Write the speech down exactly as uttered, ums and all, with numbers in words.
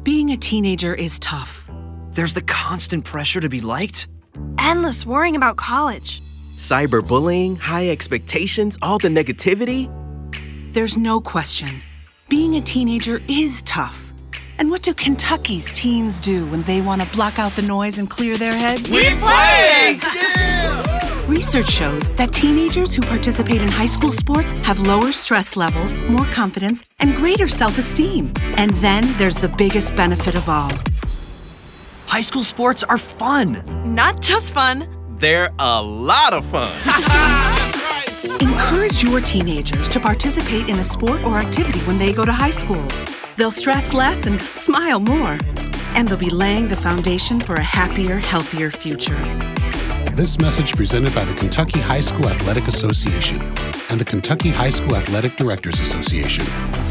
Being a teenager is tough. There's the constant pressure to be liked. Endless worrying about college. Cyberbullying, high expectations, all the negativity. There's no question. Being a teenager is tough. And what do Kentucky's teens do when they want to block out the noise and clear their heads? We play! Yeah! Research shows that teenagers who participate in high school sports have lower stress levels, more confidence, and greater self-esteem. And then there's the biggest benefit of all. High school sports are fun. Not just fun. They're a lot of fun. Encourage your teenagers to participate in a sport or activity when they go to high school. They'll stress less and smile more. And they'll be laying the foundation for a happier, healthier future. This message presented by the Kentucky High School Athletic Association and the Kentucky High School Athletic Directors Association.